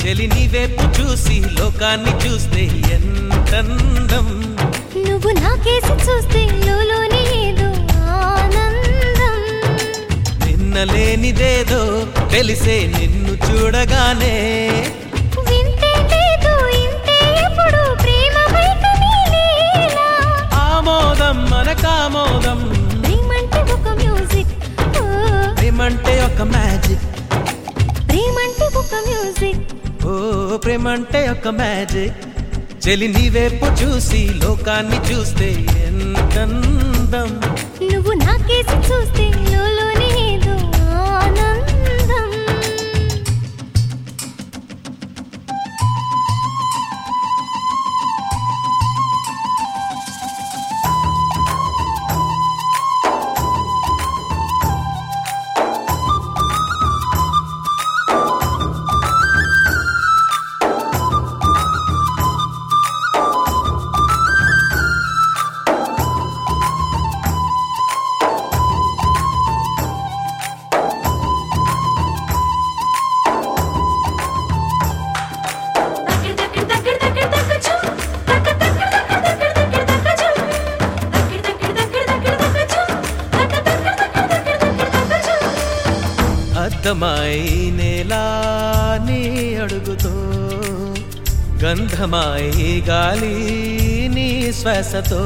చెలి నీ వైపు చూసి లోకాన్ని చూస్తే ఎంతందం. నువ్వు నాకేసి చూస్తే లోలోని ఏదో ఆనందం. నిన్నలేనిదేదో తెలిసే నిన్ను చూడగానే. వింతే లేదు ఇంతే ఎప్పుడు ప్రేమ బయట నీలేలా. ఆమోదం మనకామోదం. ప్రేమంటే ఒక మ్యూజిక్. ప్రేమంటే ఒక మ్యాజిక్. ప్రేమంటే ఒక మ్యూజిక్. ఓ ప్రేమంటే ఒక మ్యాజిక్. చెలి నీ వైపు చూసి లోకాన్ని చూస్తే ఎంతందం. నువ్వు నాకేసి చూస్తే లోలోని ఏదో ఆనందం. అద్దమాయి నేలా నీ అడుగుతో, గంధమాయి గాలి నీ శ్వాసతో.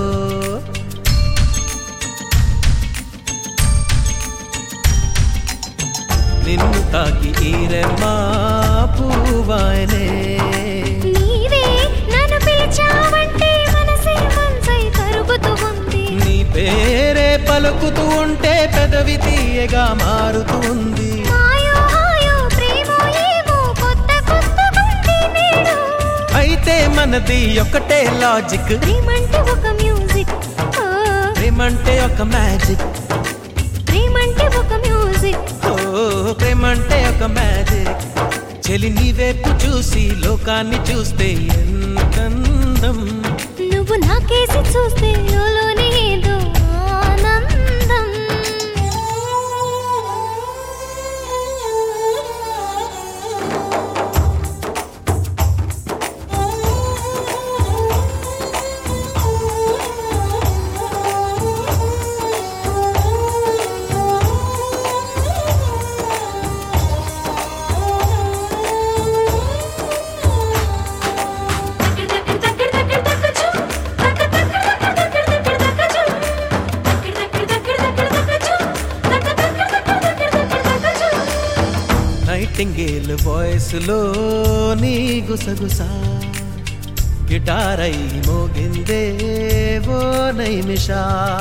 నిన్ను తాకి ఈరెమ్మా పూవాయనే. నీవే నన్ను పిలిచావంటే మనసే మనసై కరుగుతూ ఉంది. నీ పేరే పలుకుతూ ఉంటే పెదవి తీయగా మారుతూ ఉంది. మాయో హాయో ప్రేమో ఏమో కొత్త కొత్త ఉంది నేడు. అయితే మనది ఒకటే లాజిక్. ప్రేమంటే ఒక మ్యూజిక్. ప్రేమంటే ఒక మ్యాజిక్. ప్రేమంటే ఒక మ్యూజిక్. ప్రేమంటే ఒక మ్యాజిక్. చెలి నీ వైపు చూసి లోకాన్ని చూస్తే ఎంతందం. నువ్వు నాకేసి చూస్తే లోలోని ఏదో ఆనందం. నైటింగేల్ వాయిస్ లో నీ గుసగుసా, గిటారై మోగిందే ఓ నైమిషా.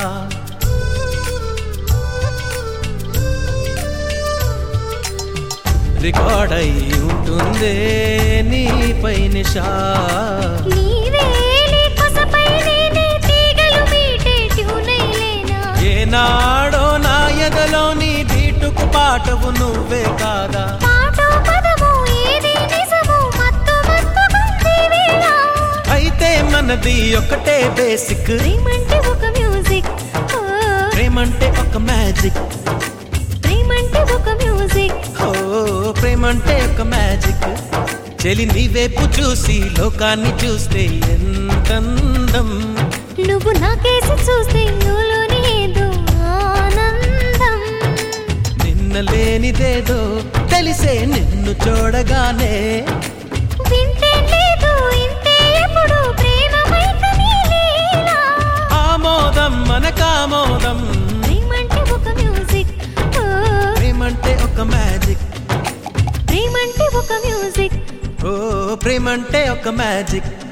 రికార్డ్ అయి ఉంటుందే నీ పై నిషా. నీవే నీ కొసపై నేనే తీగలు మీటే ట్యూనైలేనా. ఏనాడో నా ఎదలో నీ బీటుకు పాటవు నువ్వే కాదా. పాటో పదమో ఏది నిజమో మత్తు మత్తుగుంది వేళ. అయితే మనది ఒకటే బేసిక్. ప్రేమంటే ఒక మ్యూజిక్. ప్రేమంటే ఒక మ్యాజిక్. ప్రేమంటే ఒక మ్యూజిక్. ప్రేమంటే ఒక మ్యాజిక్. చెలి నీ వైపు చూసి లోకాన్ని చూస్తే ఎంతందం. నువ్వు నాకేసి చూస్తే లోలోని ఏదో ఆనందం. నిన్నలేనిదేదో తెలిసే నిన్ను చూడగానే. వింతే లేదు ఇంతే ఎప్పుడు ప్రేమ బయట నీలేలా. ఆమోదం మనకామోదం. ప్రేమంటే ఒక మ్యూజిక్. ప్రేమంటే ఒక మ్యాజిక్. ప్రేమంటే ఒక మ్యూజిక్. ప్రేమంటే ఒక మ్యాజిక్.